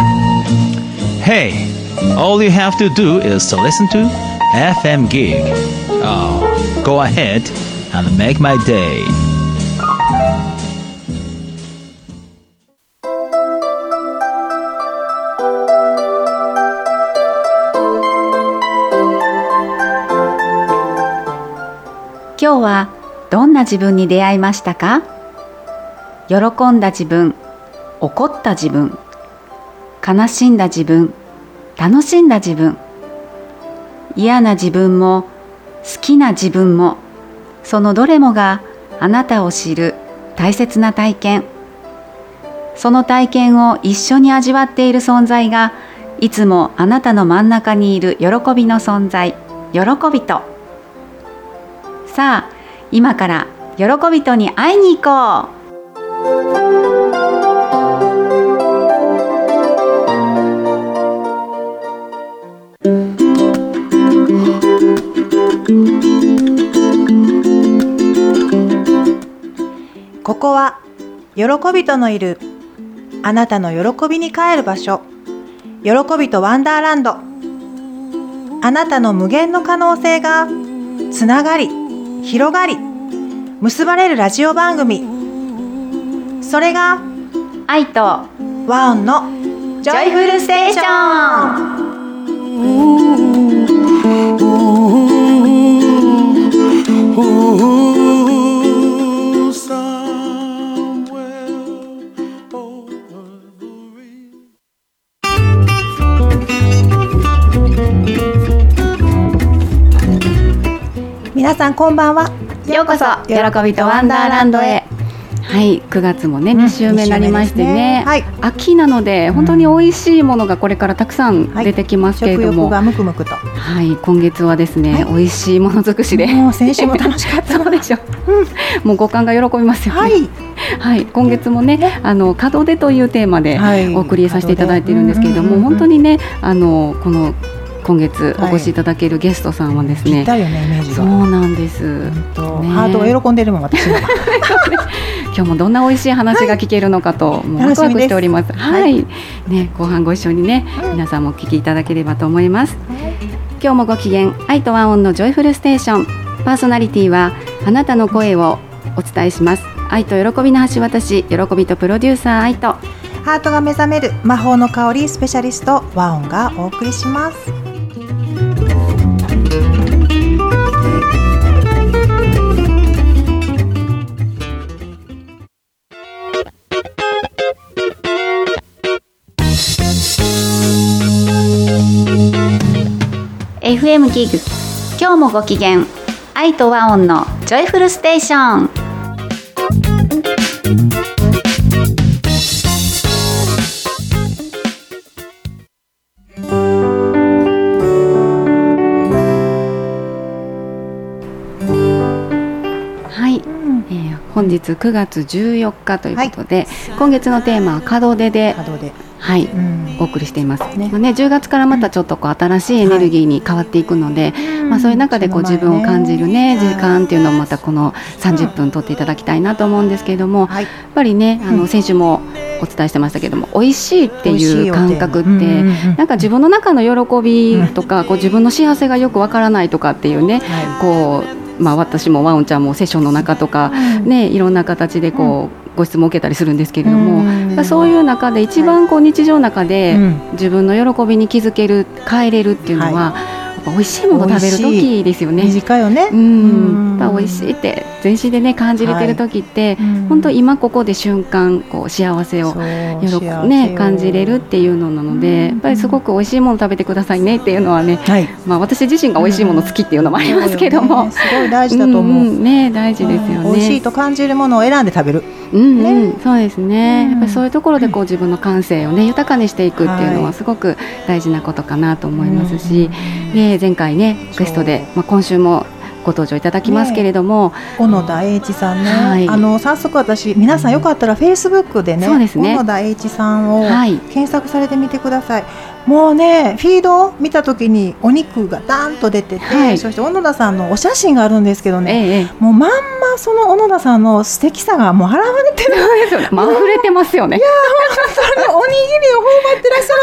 Hey, all you have to do is to listen to FM Gig. Oh, go ahead and make my day. 今日はどんな自分に出会いましたか？喜んだ自分、怒った自分、悲しんだ自分、楽しんだ自分、嫌な自分も好きな自分も、そのどれもがあなたを知る大切な体験。その体験を一緒に味わっている存在が、いつもあなたの真ん中にいる喜びの存在、喜びと。さあ、今から喜びとに会いに行こう。 ここは喜びとのいるあなたの喜びに帰る場所、喜びとワンダーランド。あなたの無限の可能性がつながり、広がり、結ばれるラジオ番組。それが愛と和音のジョイフルステーション。皆さんこんばんは。 ようこそ喜びとワンダーランドへ。はい、9月もね2週目になりましてね、はい、秋なので本当に美味しいものがこれからたくさん出てきますけれども、 食欲がムクムクと、 はい、今月はですね、美味しいもの尽くしで、 もう先週も楽しかったそうでしょ、もう五感が喜びますよね。はい、今月もね門出というテーマでお送りさせていただいているんですけれども、本当にねこの今月お越しいただけるゲストさんはですね、 ぴったりよね、イメージが。 そうなんです、ね、 ハートが喜んでるもん、私は今日もどんな美味しい話が聞けるのかと、もうワクワクしております。はい、ね、後半ご一緒にね、皆さんもお聞きいただければと思います。今日もご機嫌、愛と和音のジョイフルステーション。パーソナリティはあなたの声をお伝えします。愛と喜びの橋渡し、喜びとプロデューサー愛とハートが目覚める魔法の香りスペシャリスト和音がお送りします。 FM ギグ、今日もご機嫌、愛と和音のジョイフルステーション。はい、本日9月14日ということで、今月のテーマは門出で、はい、お送りしていますね。10月からまたちょっと新しいエネルギーに変わっていくので、そういう中で自分を感じるね、時間っていうのをまたこの30分取っていただきたいなと思うんですけれども、やっぱりね、先週もお伝えしてましたけども、美味しいっていう感覚って、なんか自分の中の喜びとか、自分の幸せがよくわからないとかっていうね、私もワオンちゃんもセッションの中とか、いろんな形でご質問を受けたりするんですけれども、そういう中で一番日常の中で自分の喜びに気づける、変えれるっていうのは、美味しいものを食べる時ですよね。 短いよね。 やっぱ美味しいって全身でね感じれてる時って、本当今ここで瞬間幸せを感じれるっていうのなので、やっぱりすごく美味しいもの食べてくださいねっていうのはね、私自身が美味しいもの好きっていうのもありますけども、 すごい大事だと思う。 大事ですよね。 美味しいと感じるものを選んで食べる。 そうですね。やっぱりそういうところで自分の感性をね豊かにしていくっていうのはすごく大事なことかなと思いますし、前回ねゲストで、今週もご登場いただきますけれども、 小野田栄一さんね、早速私皆さんよかったらフェイスブックでね、小野田栄一さんを検索されてみてください。もうね、フィードを見た時にお肉がダーンと出てて、そして小野田さんのお写真があるんですけどね、もうまんまその小野田さんの素敵さがもう現れてるんですよね。 溢れてますよね。 いや、そのおにぎりを頬張ってらっしゃる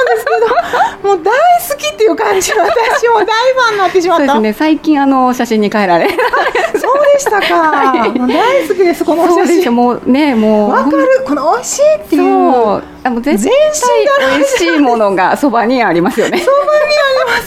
いう感じの、私も大ファンになってしまった。 そうですね、最近写真に変えられそうでしたか、はい、もう大好きです、この写真。 もうね、もう分かる、この美味しいっていう、 もう絶対美味しいものがそばにありますよね。 そばにあります、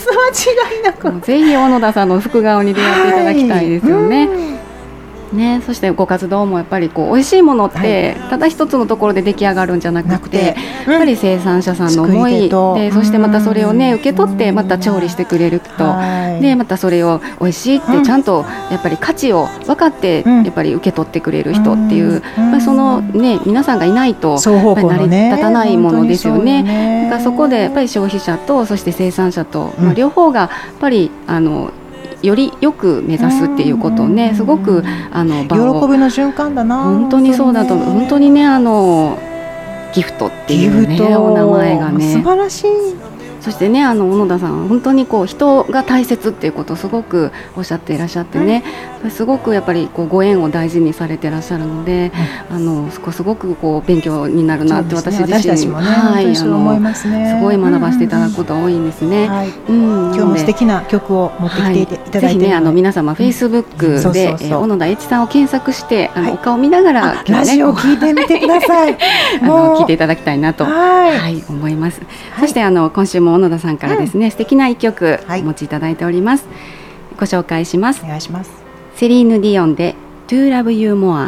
間違いなく。 ぜひ小野田さんの福顔に出会っていただきたいですよね。ね、そしてご活動もやっぱりこう美味しいものってただ一つのところで出来上がるんじゃなくて、やっぱり生産者さんの思いで、そしてまたそれをね受け取ってまた調理してくれる人で、またそれを美味しいってちゃんとやっぱり価値を分かってやっぱり受け取ってくれる人っていう、やっぱりそのね皆さんがいないと成り立たないものですよね。だからそこでやっぱり消費者とそして生産者と、両方がやっぱりよりよく目指すっていうことをね、すごく喜びの循環だな。 本当にそうだと思う。本当にねギフトっていうねお名前がね素晴らしい。 そしてね小野田さん本当にこう人が大切っていうことをすごくおっしゃっていらっしゃってね、すごくやっぱりこうご縁を大事にされていらっしゃるので、すごくこう勉強になるなって私自身、 もね、はい、そう思いますね。 すごい学ばせていただくことが多いんですね。 今日も素敵な曲を持ってきていただいて、 ぜひね皆様フェイスブックで小野田栄一さんを検索してお顔を見ながらラジオを聞いてみてください。 聞いていただきたいなと思います。そして今週も小野田さんからですね、素敵な一曲お持ちいただいております。ご紹介します。 お願いします。 セリーヌ・ディオンで To Love You More。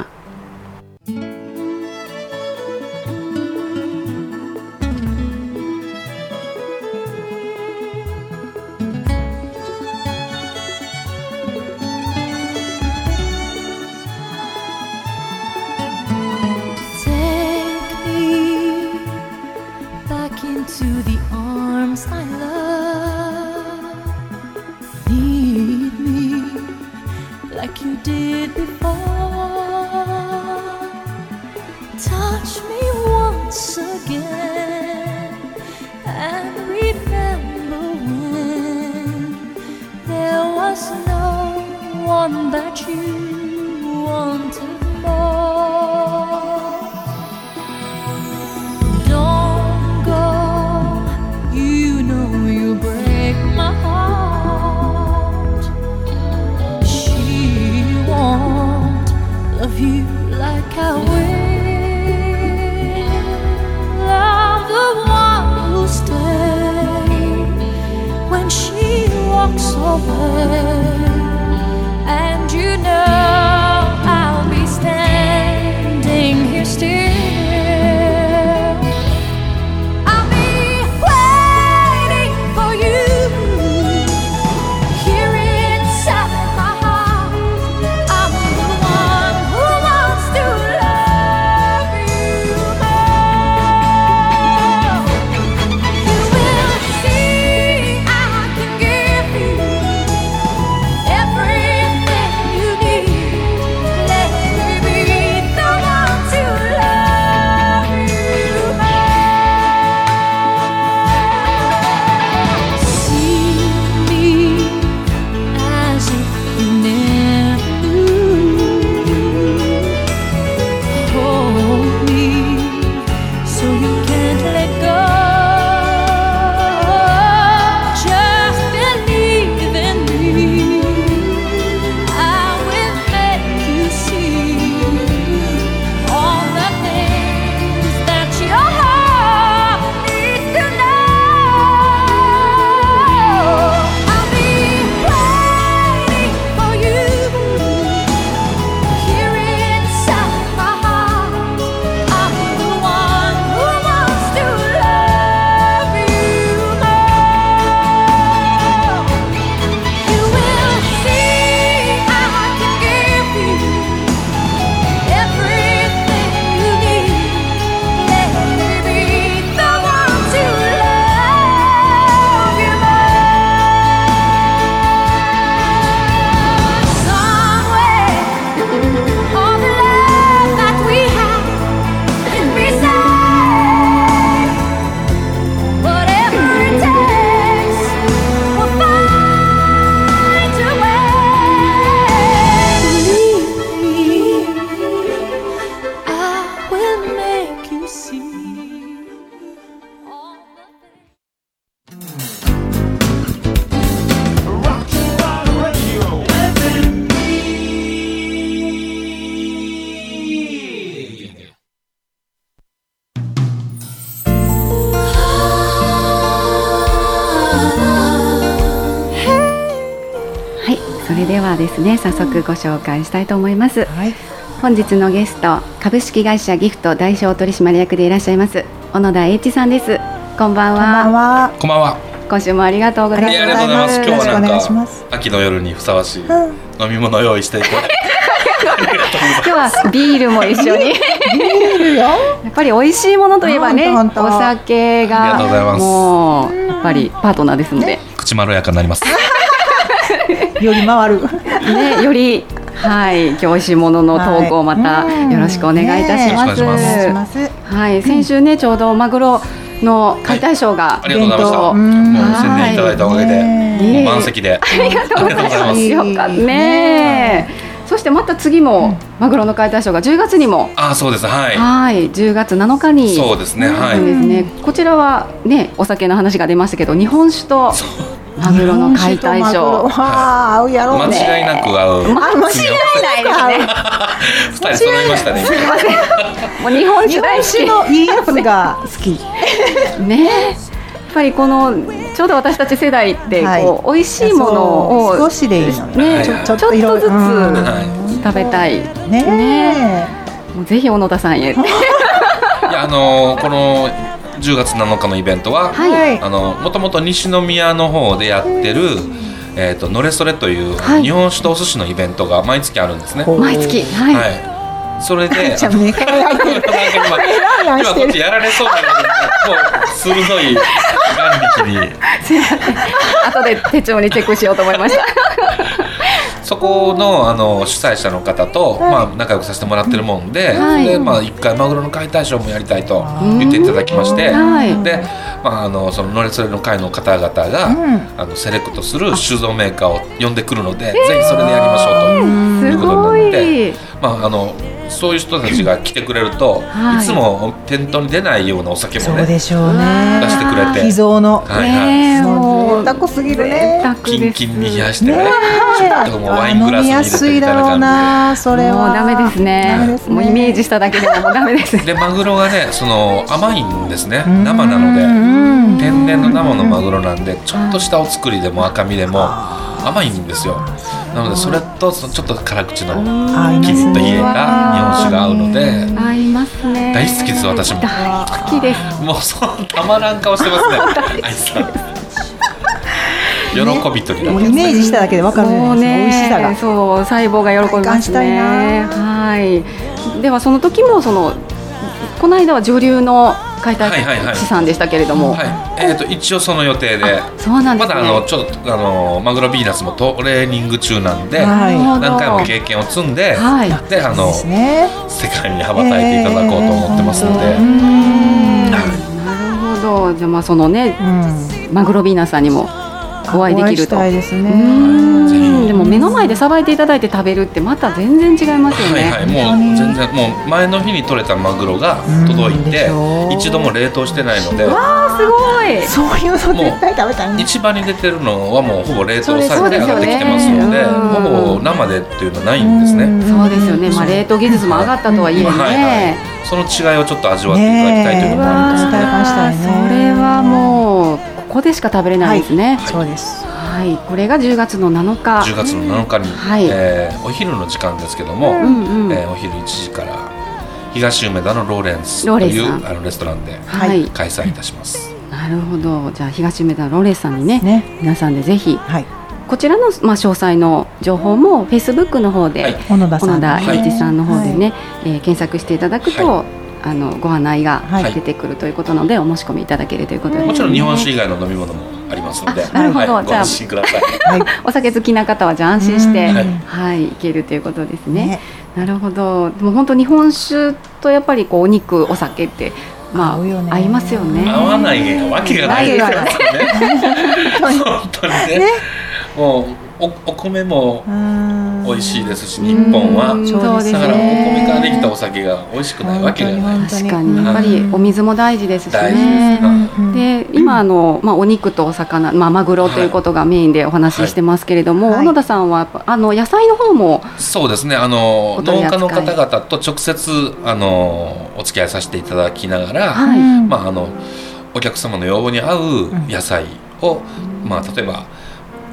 To the arms I love, lead me like you did before, touch me once again and remember when there was no one that you wanted more. Break my heart. She won't love you like I will. I'm the one who'll stay when she walks away, and you know I'll be standing here still. Everything you need. れではですね、早速ご紹介したいと思います。本日のゲスト、株式会社ギフト代表取締役でいらっしゃいます小野田英一さんです。こんばんは。 こんばんは。 今週もありがとうございます。 ありがとうございます。今日はなんか秋の夜にふさわしい飲み物を用意していて今日はビールも一緒にビールよ。やっぱり美味しいものといえばね、お酒がもうやっぱりパートナーですので、 口まろやかになりますより回るね、よりはい、今日美味しいものの投稿またよろしくお願いいたします。はい、先週ね、ちょうどマグロの解体ショーが、 ありがとうございました。もう宣伝いただいたおかげで満席でありがとうございます。よかったね。そしてまた次もマグロの解体ショーが10月にも、 そうです、はい、 10月7日に、 そうですね、はい、 ですね。こちらはね、お酒の話が出ましたけど、日本酒とマグロの解体ショー、 合うやろうね。 間違いなく合う。 間違いないですね。 二人揃いましたね。 すみません。もう日本酒大好き。 のいいやつが好き。 ね。やっぱりこのちょうど私たち世代ってこう美味しいものを少しでいいのね、ちょっとずつ食べたい。ね。もうぜひ小野田さんへ。いや、この10月7日のイベントは、もともと西宮の方でやってるのれそれという日本酒とお寿司のイベントが毎月あるんですね。 毎月、はい。 それで今こっちやられそうなので、もう鋭い眼力に後で手帳にチェックしようと思いました。 そこの主催者の方と、仲良くさせてもらってるもんで、で一回マグロの解体ショーもやりたいと言っていただきまして、で、そののれそれの会の方々が、セレクトする酒造メーカーを呼んでくるので、ぜひそれでやりましょうということになって、そういう人たちが来てくれると、いつも店頭に出ないようなお酒もね、出してくれて、 秘蔵のもう高すぎるね。 キンキンに冷やしてね、ちょっともうワイングラスに入れてみたいな感じで、 それはもうダメですね。もうイメージしただけでももうダメです。 でマグロがね、甘いんですね。生なので、天然の生のマグロなんで、ちょっとしたお作りでも赤身でも甘いんですよ。なのでそれとちょっと辛口のキリッと入れた日本酒が合うので、 合いますね。 大好きです、私も。 大好きです。 もうたまらん顔してますね。愛さん。喜びとになってます。 イメージしただけで分かるんですよ、美味しさが。 そう、細胞が喜びますね。はい。ではその時もこの間は女流の解体師さんでしたけれども、 一応その予定で、 そうなんですね。 まだちょっとマグロビーナスもトレーニング中なんで、何回も経験を積んで、で世界に羽ばたいていただこうと思ってますので。 なるほど。じゃあそのね、マグロビーナスさんにもお会いできると。でも目の前でさばいていただいて食べるってまた全然違いますよね。 もう全然、もう前の日に取れたマグロが届いて、一度も冷凍してないので、 わーすごい。 そういうの絶対食べたいね。 市場に出てるのはもうほぼ冷凍されて上がってきてますので、ほぼ生でっていうのはないんですね。 そうですよね。冷凍技術も上がったとはいえね、 その違いをちょっと味わっていただきたいというのもありますね。 それはもうここでしか食べれないですね。 そうです。 はい、これが10月の7日。 10月の7日に、お昼の時間ですけども、お昼1時から東梅田のローレンスというレストランで開催いたします。 なるほど。じゃあ東梅田のローレンスさんにね、皆さんでぜひ、こちらの詳細の情報も Facebook の方で、小野田英一さんの方でね、検索していただくと、ご案内が出てくるということなので、お申し込みいただけるということで、 もちろん日本酒以外の飲み物もありますので、 なるほど。 ご安心ください。 お酒好きな方はじゃあ安心していけるということですね。なるほど。でも本当日本酒とやっぱりお肉、お酒って合いますよね。 合わないわけがないですよね。本当にね。もうお米も美味しいですし、日本はだからお米からできたお酒が美味しくないわけがない。 確かにやっぱりお水も大事ですしね。で今お肉とお魚、マグロということがメインでお話ししてますけれども、小野田さんは野菜の方も。 そうですね。農家の方々と直接お付き合いさせていただきながら、お客様の要望に合う野菜を例えば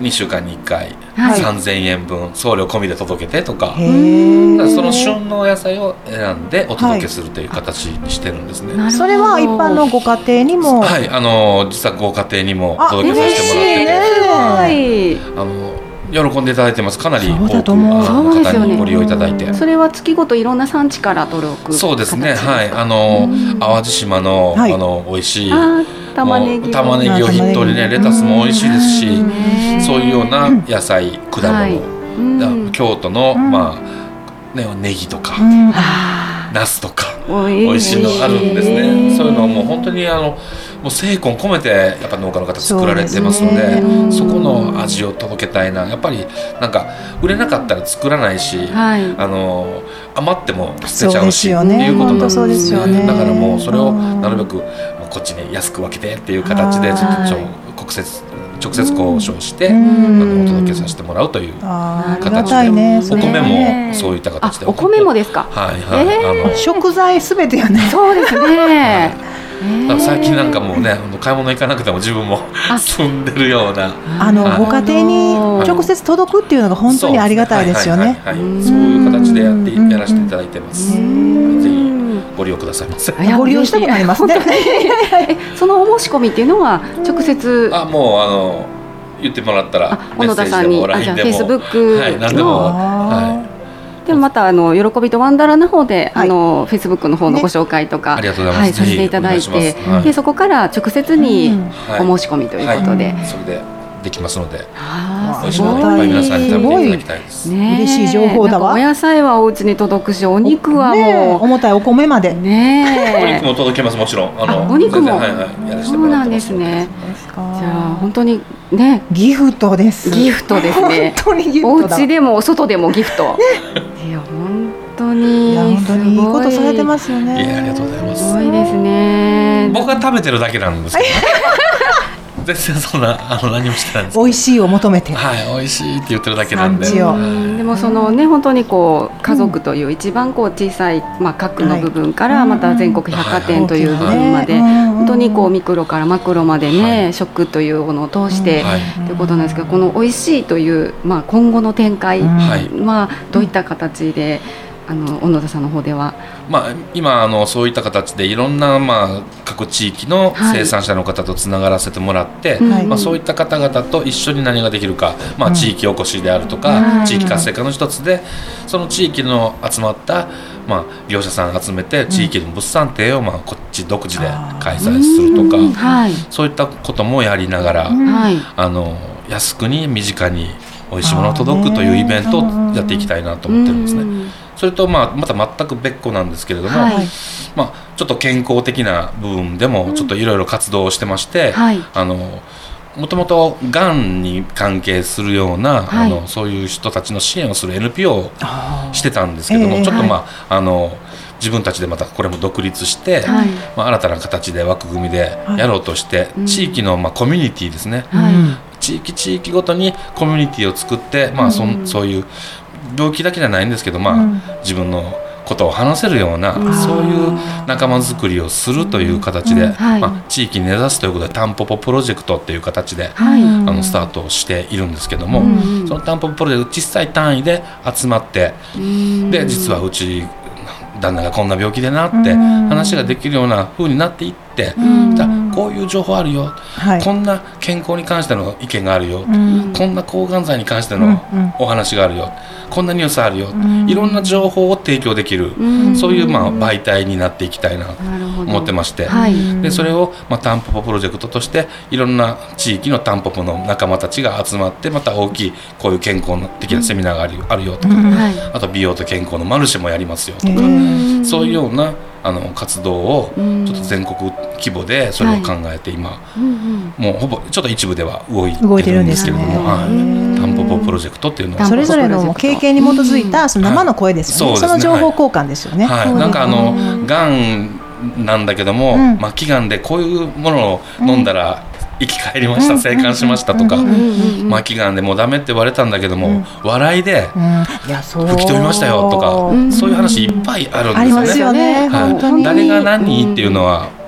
2週間に1回3000円分送料込みで届けてとか、だからその旬の野菜を選んでお届けするという形にしてるんですね。 それは一般のご家庭にも、 はい、実はご家庭にも届けさせてもらってて、喜んでいただいてます。かなり多くの方にご利用いただいて、 それは月ごといろんな産地から取る形。 そうですね、はい、淡路島の、美味しい玉ねぎを筆頭にね、レタスも美味しいですし、そういうような野菜、果物、京都の、ネギとか、ナスとか美味しいのあるんですね。そういうのをもう本当にもう精魂込めてやっぱ農家の方作られてますので、そこの味を届けたいな。やっぱりなんか売れなかったら作らないし、余っても捨てちゃうしっていうことなんですね。だからもうそれをなるべくこっちに安く分けてっていう形で直接交渉してお届けさせてもらうという形で、お米もそういった形で。 お米もですか。 食材すべてよね。 そうですね。 最近なんかもうね、買い物行かなくても自分も住んでるようなご家庭に直接届くっていうのが本当にありがたいですよね。 そういう形でやらせていただいてます。ぜひご利用くださいませ。 ご利用したくなりますね。 そのお申し込みっていうのは直接もう言ってもらったら小野田さんに、じゃあ Facebook 何でも。 でもまた喜びとワンダラの方でFacebook の方のご紹介とかさせていただいて、でそこから直接にお申し込みということで、 それでできますので、美味しいものいっぱい皆さんに食べていただきたいです。 嬉しい情報だわ。 お野菜はお家に届くし、お肉はもう重たいお米までお肉も届けます。もちろんお肉もやらせてもらってます。 そうなんですね。じゃあ本当にね、 ギフトです。 ギフトですね。 本当にギフトだ。 お家でもお外でもギフト。いや本当にいいことされてますよね。 いや、ありがとうございます。 すごいですね。 僕は食べてるだけなんですけど。全然そんな何もしてないんです。 美味しいを求めて、 美味しいって言ってるだけなんで。 でもそのね、本当にこう家族という一番こう小さい核の部分からまた全国百貨店という部分まで、本当にこうミクロからマクロまでね、食というものを通してということなんですけど、この美味しいという今後の展開どういった形で小野田さんの方では、 今そういった形でいろんな各地域の生産者の方とつながらせてもらって、そういった方々と一緒に何ができるか、地域おこしであるとか、地域活性化の一つでその地域の集まった業者さん集めて地域の物産展をこっち独自で開催するとか、そういったこともやりながら、安くに身近に美味しいものを届くというイベントをやっていきたいなと思ってるんですね。それとまた全く別個なんですけれども、ちょっと健康的な部分でもちょっといろいろ活動をしてまして、もともとがんに関係するような、そういう人たちの支援をする NPO をしてたんですけども、ちょっと自分たちでまたこれも独立して、新たな形で枠組みでやろうとして、地域のコミュニティですね、地域ごとにコミュニティを作って、そういう病気だけじゃないんですけど、自分のことを話せるような、そういう仲間づくりをするという形で、地域に根ざすということでタンポポプロジェクトっていう形で、スタートしているんですけども、そのタンポポプロジェクト小さい単位で集まって、で実はうち旦那がこんな病気でなって話ができるような風になっていって、じゃあこういう情報あるよ、こんな健康に関しての意見があるよ、こんな抗がん剤に関してのお話があるよ、こんなニュースあるよ、いろんな情報を提供できる、そういう媒体になっていきたいなと思ってまして、でそれをタンポポプロジェクトとしていろんな地域のタンポポの仲間たちが集まって、また大きいこういう健康的なセミナーがあるよとか、あと美容と健康のマルシェもやりますよとか、そういうような活動をちょっと全国規模でそれを考えて今、もうほぼちょっと一部では動いてるんですけれども、タンポポプロジェクトっていうのはそれぞれの経験に基づいたその生の声ですよね。その情報交換ですよね。 なんかがんなんだけども、末期がんでこういうものを飲んだら生き返りました、生還しましたとか、末期がんでもうダメって言われたんだけども、笑いで吹き飛びましたよとか、そういう話いっぱいあるんですよね。誰が何っていうのは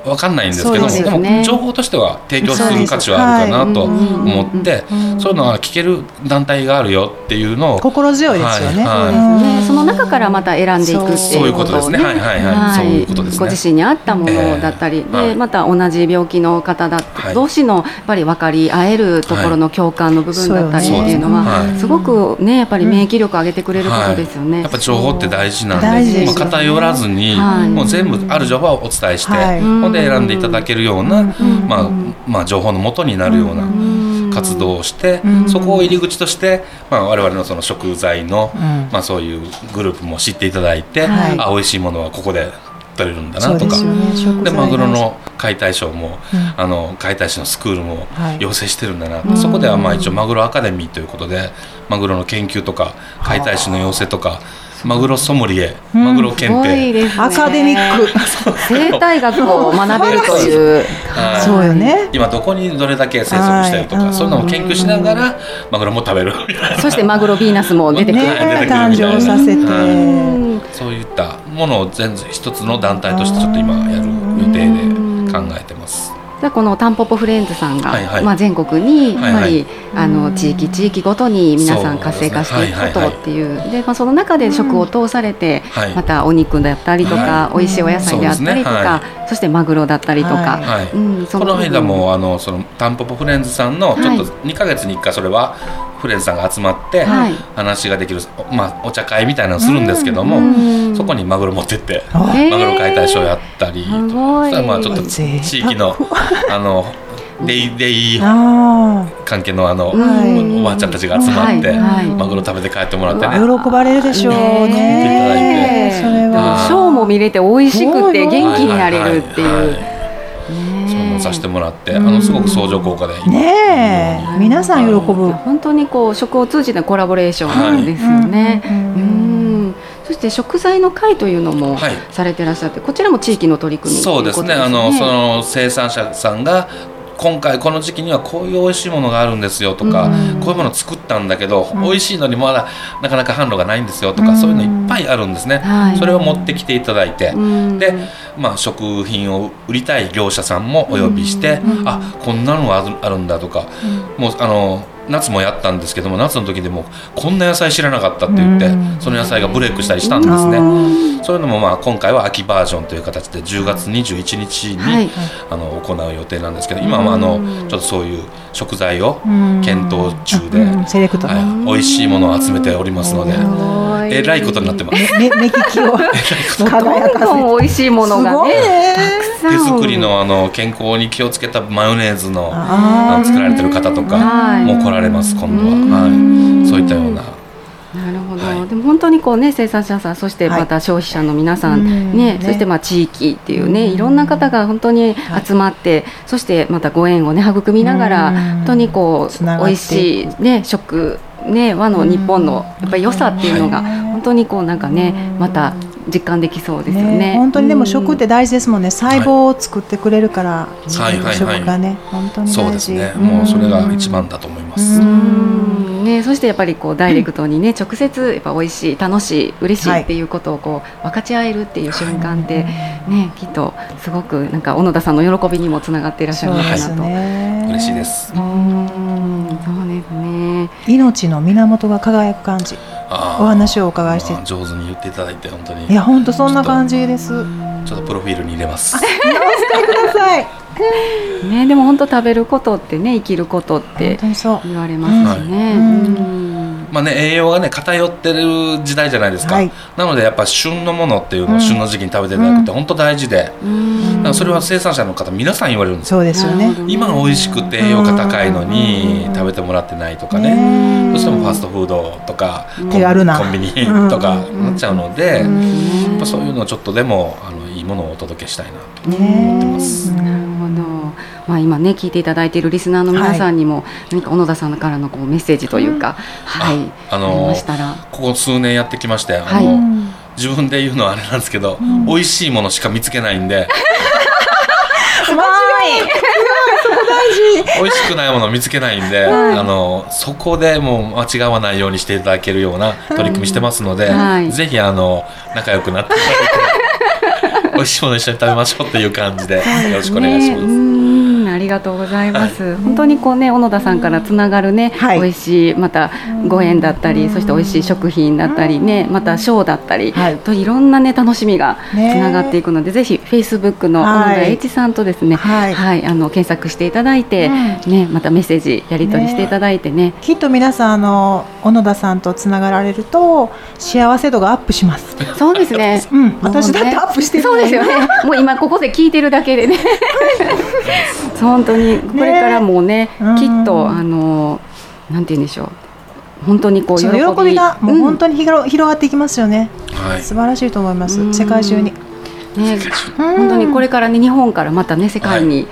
分かんないんですけども、でも情報としては提供する価値はあるかなと思って、そういうのは聞ける団体があるよっていうのを心強いですよね。 その中からまた選んでいくっていうことをね、 そういうことですね。 ご自身に合ったものだったりで、また同じ病気の方だ同士のやっぱり分かり合えるところの共感の部分だったりっていうのはすごくね、やっぱり免疫力を上げてくれることですよね。 やっぱ情報って大事なんで、偏らずにもう全部ある情報をお伝えして、ほんで選んでいただけるような情報の元になるような活動をして、そこを入り口として、我々のその食材の、そういうグループも知っていただいて、美味しいものはここで取れるんだなとか、でマグロの解体ショーも、解体師のスクールも養成してるんだな、そこでは一応マグロアカデミーということでマグロの研究とか解体師の養成とかマグロソムリエ、マグロ検定、 アカデミック生態学を学べるという、 そうよね。 今どこにどれだけ生息してるとか、そういうのも研究しながらマグロも食べるみたいな。 そしてマグロヴィーナスも出てくる、 誕生させて、 そういったものを全部一つの団体としてちょっと今やる予定で考えてます。 このタンポポフレンズさんが、全国にやっぱり地域ごとに皆さん活性化していくことっていう、でその中で食を通されて、またお肉だったりとか、美味しいお野菜であったりとか、そしてマグロだったりとか、 この間もそのタンポポフレンズさんのちょっと2ヶ月に1回それはフレンズさんが集まって話ができる、お茶会みたいなのをするんですけども、そこにマグロ持ってってマグロ解体ショーやったり、そしたらちょっと地域のデイ関係のおばあちゃんたちが集まってマグロ食べて帰ってもらってね、 喜ばれるでしょうね。 それはショーも見れて美味しくて元気になれるっていう。 そうさせてもらって、すごく相乗効果で皆さん喜ぶ。 本当に食を通じてコラボレーションですよね。そして食材の会というのもされてらっしゃって、こちらも地域の取り組みということですね。 そうですね。その生産者さんが今回この時期にはこういう美味しいものがあるんですよとか、こういうものを作ったんだけど、美味しいのにまだなかなか販路がないんですよとか、そういうのいっぱいあるんですね。それを持ってきていただいて、で、食品を売りたい業者さんもお呼びして、こんなのがあるんだとか、もう夏もやったんですけども、夏の時でもこんな野菜知らなかったって言って、その野菜がブレイクしたりしたんですね。そういうのも今回は秋バージョンという形で10月21日に行う予定なんですけど、今はちょっとそういう食材を検討中で、美味しいものを集めておりますので、えらいことになってます。 目利きを輝かせて、 どんどん美味しいものがね、 手作りの健康に気をつけたマヨネーズの作られてる方とかも来られます。今度はそういったような。 なるほど。でも本当に生産者さん、そしてまた消費者の皆さんね、そして地域っていうね、いろんな方が本当に集まって、そしてまたご縁をね育みながら、本当に美味しいね食ね、和の日本のやっぱり良さっていうのが本当になんかね、また実感できそうですよね。 本当にでも食って大事ですもんね。細胞を作ってくれるから、食がね、本当に大事。 そうですね。もうそれが一番だと思います。 そしてやっぱりダイレクトにね、直接やっぱ美味しい、楽しい、嬉しいっていうことを分かち合えるっていう瞬間ってね、きっとすごくなんか小野田さんの喜びにもつながっていらっしゃるのかなと。 嬉しいです。 そうですね。 命の源が輝く感じ。お話をお伺いして、 上手に言っていただいて本当に。 いや本当そんな感じです。 ちょっとプロフィールに入れます。 お使いください。 ね、でも本当食べることってね、生きることって言われますしね。 栄養がね偏ってる時代じゃないですか。なのでやっぱ旬のものっていうのを旬の時期に食べていただくって本当大事で、だからそれは生産者の方皆さん言われるんですよ。 そうですよね。 今美味しくて栄養が高いのに食べてもらってないとかね、どうしてもファストフードとか手軽なコンビニとかなっちゃうので、やっぱそういうのをちょっとでもいいものをお届けしたいなと思ってます。 なるほど。今ね聞いていただいているリスナーの皆さんにも何か小野田さんからのメッセージというか、ありましたら。ここ数年やってきまして、自分で言うのはあれなんですけど、美味しいものしか見つけないんで。美味しくないものを見つけないんで、そこでもう間違わないようにしていただけるような取り組みしてますので、ぜひ仲良くなっていただいて。 美味しいもの一緒に食べましょうっていう感じでよろしくお願いします。 ありがとうございます。本当にこうね、小野田さんからつながるね、美味しいまたご縁だったり、そして美味しい食品だったりね、またショーだったり、といろんなね楽しみがつながっていくので、ぜひ Facebook の小野田栄一さんとですね、検索していただいて、ね、またメッセージやり取りしていただいてね、 きっと皆さん小野田さんとつながられると幸せ度がアップします。 そうですね。 私だってアップしてる。 そうですよね。もう今ここで聞いてるだけでね。本当にこれからもね、きっとなんて言うんでしょう。本当にこう喜びがもう本当に広がっていきますよね。素晴らしいと思います。世界中に。 ね、本当にこれからね、日本からまたね世界に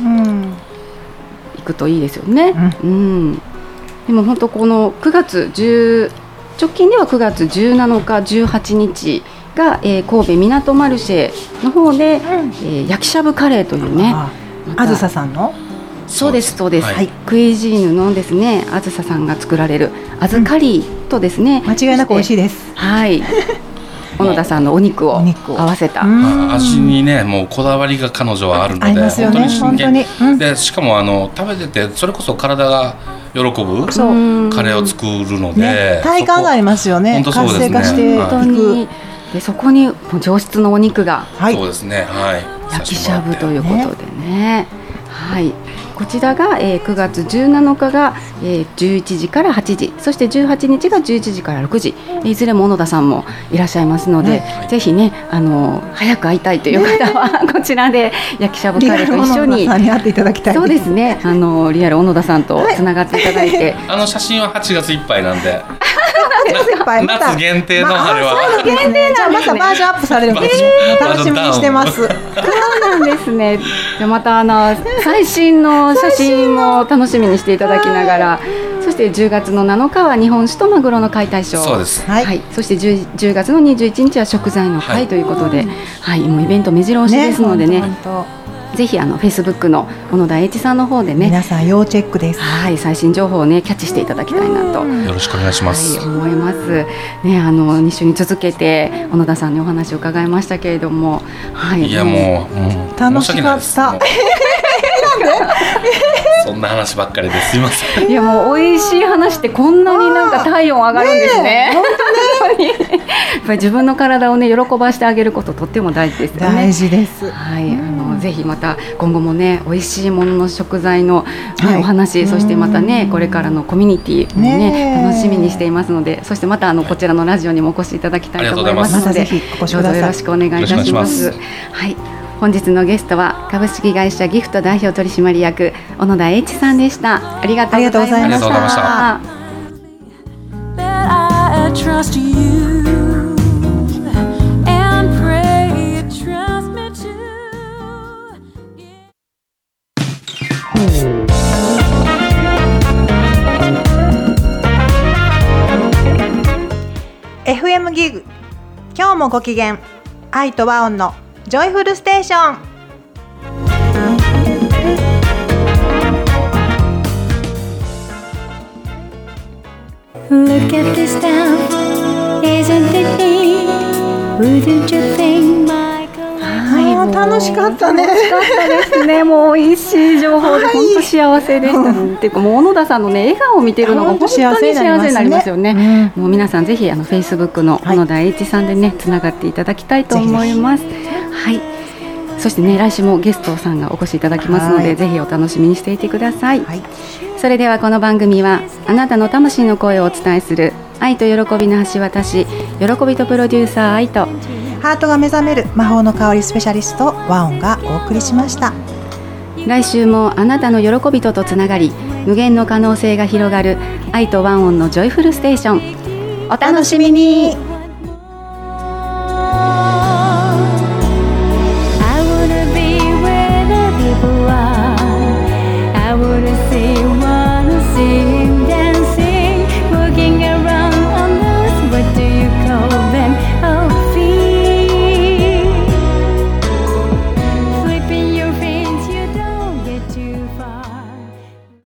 行くといいですよね。でも本当この9月直近では9月17日18日が、神戸港マルシェの方で、焼きしゃぶカレーというね、 あずささんの、 そうですそうです、クイジーヌのですね、あずささんが作られるあずカリーとですね、 間違いなく美味しいです。 小野田さんのお肉を合わせた味にね、もうこだわりが彼女はあるので、本当に真剣で、しかも食べててそれこそ体が喜ぶカレーを作るので、 体感がありますよね。活性化していく。 でそこに上質のお肉が、 そうですね、 焼きしゃぶということでね、こちらが、9月17日が、11時から8時、そして18日が11時から6時、いずれも小野田さんもいらっしゃいますので、ぜひね、早く会いたいという方はこちらで焼きしゃぶカレーと一緒に会っていただきたい。 そうですね、リアル小野田さんとつながっていただいて、 写真は8月いっぱいなんで夏限定のあれは限定なんですね。またバージョンアップされるんです。楽しみにしてます。そうなんですね。じゃまた最新の写真も楽しみにしていただきながら、そして10月の7日は日本酒とマグロの解体ショー、 そうです、 そして 10月の21日は食材の会ということで、もうイベント目白押しですのでね、ぜひ Facebook の小野田栄一さんの方でね、 皆さん要チェックです。 最新情報をねキャッチしていただきたいなとよろしくお願いします。 思いますね。2週に続けて小野田さんにお話を伺いましたけれども、 いやもう楽しかった。 そんな話ばっかりですいません。 いやもう美味しい話ってこんなになんか体温上がるんですね。本当にやっぱり自分の体をね喜ばしてあげることとっても大事ですよね。 大事です。 ぜひまた今後もね美味しいものの食材の、お話、そしてまたねこれからのコミュニティもね楽しみにしていますので、そしてまたこちらのラジオにもお越しいただきたいと思いますので、どうぞよろしくお願いいたします。本日のゲストは株式会社ギフト代表取締役小野田栄一さんでした。ありがとうございました。 FM ギグ、今日もご機嫌、愛と和音のジョイフルステーション。 Look at this town, isn't it neat? Wouldn't you think my girl? 楽しかったね。 楽しかったですね。もう美味しい情報で本当幸せでした。っていうかもう小野田さんのね笑顔を見てるのが本当に幸せになりますよね。もう皆さんぜひFacebook の小野田栄一さんでねつながっていただきたいと思います。そしてね来週もゲストさんがお越しいただきますので、ぜひお楽しみにしていてください。それではこの番組はあなたの魂の声をお伝えする愛と喜びの橋渡し、喜びとプロデューサー愛とハートが目覚める魔法の香りスペシャリスト和音がお送りしました。 来週もあなたの喜びとつながり、無限の可能性が広がる愛と和音のジョイフルステーション、お楽しみに。 I wanna see